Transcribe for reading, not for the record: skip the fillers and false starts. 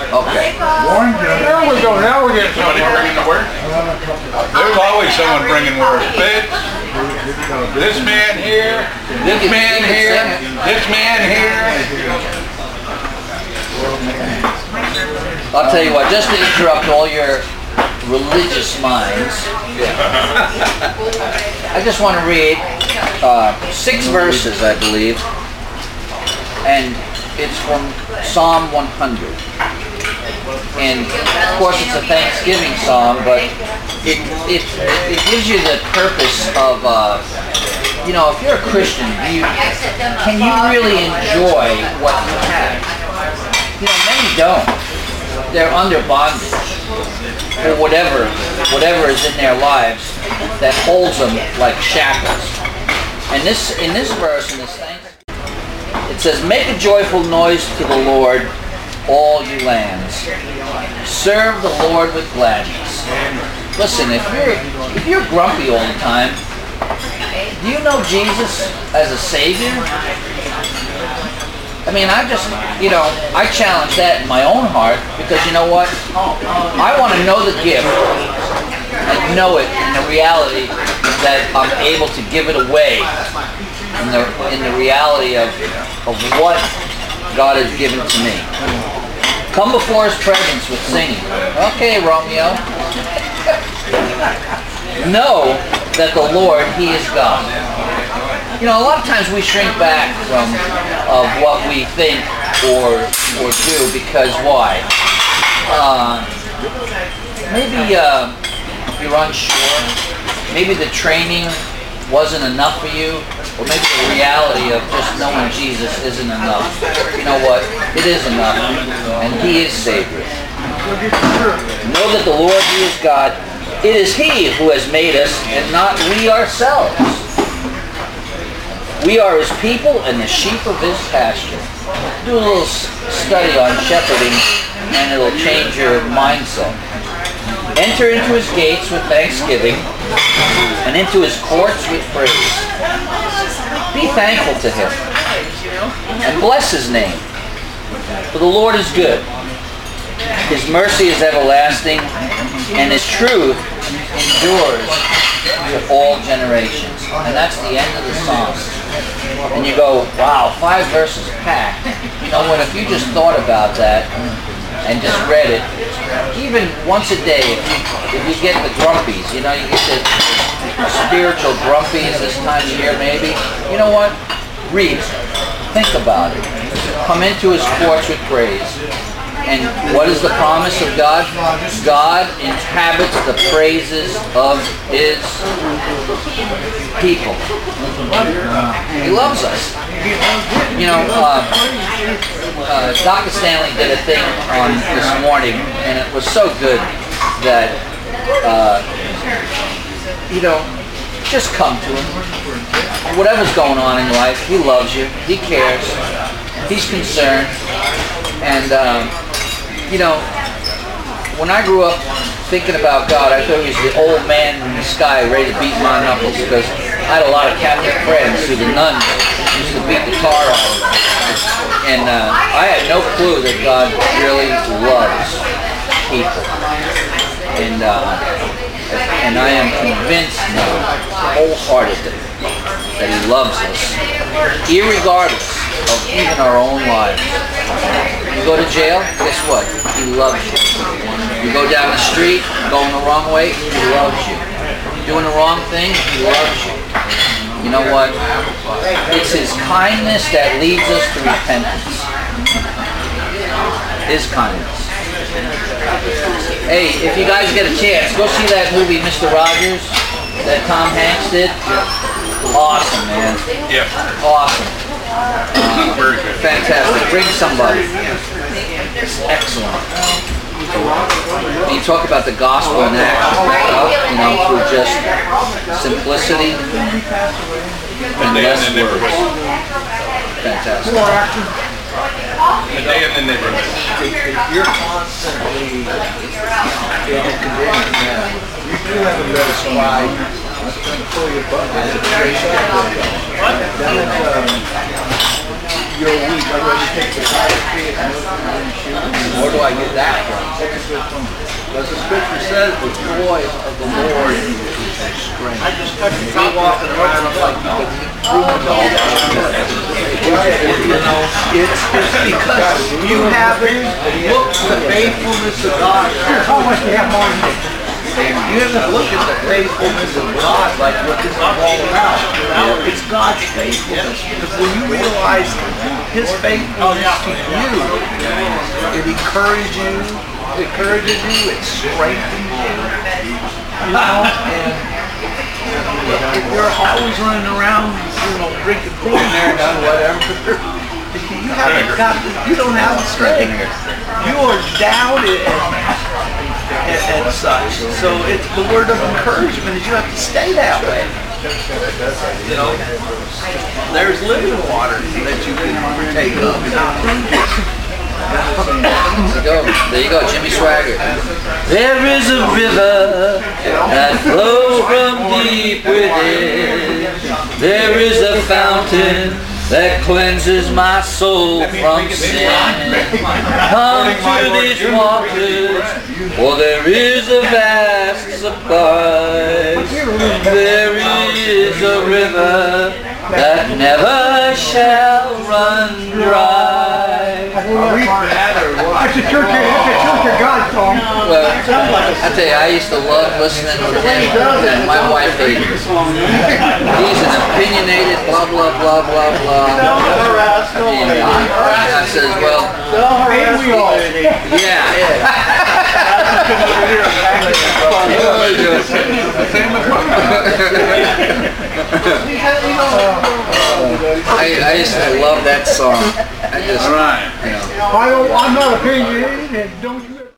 Okay. There we go. Now we're getting Somebody somewhere. bringing the word? There's always someone bringing word. This man here, this man here, this man here. I'll tell you what, just to interrupt all your religious minds, I just want to read 6 verses, I believe, and it's from Psalm 100. And of course it's a Thanksgiving psalm, but it gives you the purpose of, if you're a Christian, can you really enjoy what you have? Many don't. They're under bondage, or whatever is in their lives that holds them like shackles. And in this verse, in this Thanksgiving, it says, "Make a joyful noise to the Lord, all you lands. Serve the Lord with gladness." Listen, if you're grumpy all the time, do you know Jesus as a Savior? I mean, I challenge that in my own heart, because you know what? I want to know the gift and know it in the reality that I'm able to give it away in the reality of what God has given to me. Come before His presence with singing. Okay, Romeo. Know that the Lord, He is God. A lot of times we shrink back from what we think or do because why? Maybe you're unsure. Maybe the training wasn't enough for you, or maybe the reality of just knowing Jesus isn't enough. You know what? It is enough, and He is Savior. Know that the Lord, He is God. It is He who has made us, and not we ourselves. We are His people and the sheep of His pasture. Do a little study on shepherding, and it'll change your mindset. Enter into His gates with thanksgiving, and into His courts with praise. Be thankful to Him, and bless His name. For the Lord is good. His mercy is everlasting, and His truth endures to all generations. And that's the end of the psalm. And you go, wow, 5 verses packed. You know what, if you just thought about that and just read it, even once a day, if you get the grumpies, you get the spiritual grumpies this time of year maybe, you know what? Read it. Think about it. Come into His courts with praise. And what is the promise of God? God inhabits the praises of His people. He loves us. Dr. Stanley did a thing on this morning, and it was so good that, just come to Him. Whatever's going on in life, He loves you. He cares. He's concerned. And, when I grew up thinking about God, I thought He was the old man in the sky ready to beat my knuckles, because I had a lot of Catholic friends who the nuns used to beat the tar out of them. And I had no clue that God really loves people. And I am convinced now, wholeheartedly, that He loves us, irregardless of even our own lives. You go to jail, guess what? He loves you. You go down the street, going the wrong way, He loves you. Doing the wrong thing, He loves you. You know what? It's His kindness that leads us to repentance. His kindness. Hey, if you guys get a chance, go see that movie Mr. Rogers that Tom Hanks did. Awesome, man. Yeah. Awesome. Very good. Fantastic. Bring somebody. It's excellent. You talk about the gospel in action, through just simplicity and less words. Fantastic. A day in the neighborhood. You're constantly getting condemned. You do have a bit of pride. That's going to pull your butt. you're weak. I'm going to take the where do I get that from? Because the scripture says the joy of the Lord is your strength. I just touched the top walking around like you can prove it all. You know, it's because you haven't looked at the faithfulness of God. How much do you have more? You haven't looked at the faithfulness of God like what this is all about. It's God's faithfulness. Because when you realize His faithfulness to you, it encourages you, it strengthens you, you know, and if you're always running around, you know, drinking beer and whatever, you don't have the strength. You are down and such. So it's the word of encouragement is you have to stay that way. You know, there's living water that you can partake of. There you go, Jimmy Swaggart. There is a river that flows from deep within. There is a fountain that cleanses my soul from sin. Come to these waters, for there is a vast supply. There is a river that never shall run dry. That's a Church of God song. Well, I tell you, I used to love listening to him, and my wife hated him. He's an opinionated blah, blah, blah, blah, blah. And I says, well, yeah. I used to love that song. I just, All right. you know. I'm not opinionated, and don't you